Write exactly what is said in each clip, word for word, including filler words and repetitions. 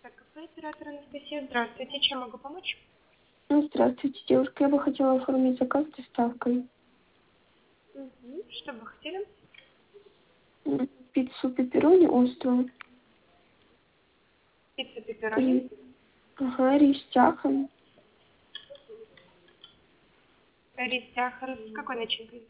Так, кафе оператор Анастасия, здравствуйте, чем могу помочь? Ну, здравствуйте, девушка. Я бы хотела оформить заказ с доставкой. Угу. Что бы вы хотели? М, Пиццу пепперони острую. Пицца пепперони. И, ага, рис с тяхом. Рис, сахар. С какой начинкой?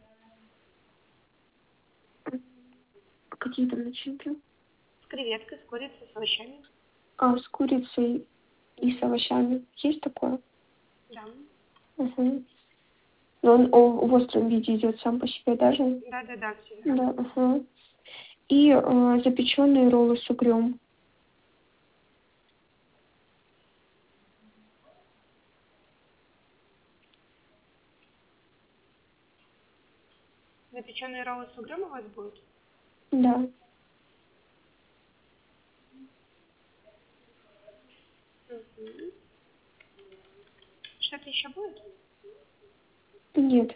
М, Какие там начинки? С креветкой, с курицей, с овощами. А, с курицей и с овощами. Есть такое? Да. Угу. Но он о- в остром виде идет сам по себе даже. Да, да, да, все верно. Да, ага. И э, запеченные роллы с угрем. Запеченные роллы с угрем у вас будут? Да. Угу. Что-то еще будет? Нет.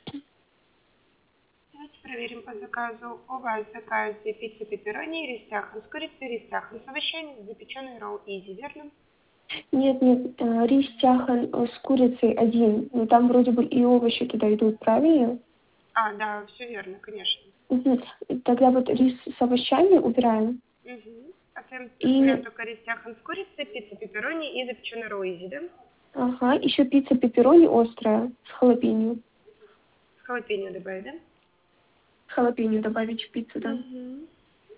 Давайте проверим по заказу. У вас в заказе пицца пепперони, рис сахар с курицей, рис сахар с овощами, запеченный ролл изи, верно? Нет, нет, э, рис тяхан э, с курицей один. Но там вроде бы и овощи туда идут, правильно? А, да, все верно, конечно. Мгм. Тогда вот рис с овощами убираем. Угу. Оставим, оставляем И, только рис сахар с курицей, пицца пепперони и запеченный ролл изи, да? ага, еще пицца пепперони острая с халапеньо. С халапеньо добавить, да? Халапеньо добавить в пиццу, да. Угу.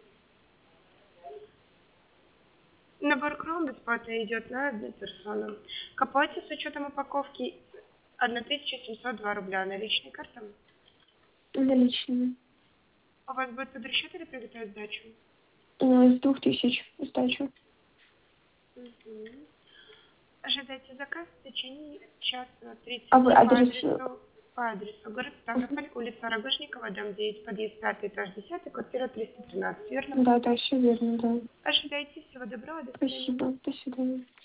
Набор кром бесплатно идет на одну персону. К оплате с учетом упаковки тысяча семьсот два рубля. Наличной картой. Наличными. У вас будет подрасчет или приготовить сдачу? Э, С двух тысяч сдачу. Угу. Ожидайте заказ в течение часа А вы тридцати по адрес... э, адресу по адресу город мгм. Ставрополь, улица Рогожникова, дом девять, подъезд пятый, этаж десятый, квартира триста тринадцать, верно? Да, да, все верно, да. Ожидайте, всего доброго, до свидания. Спасибо. До свидания.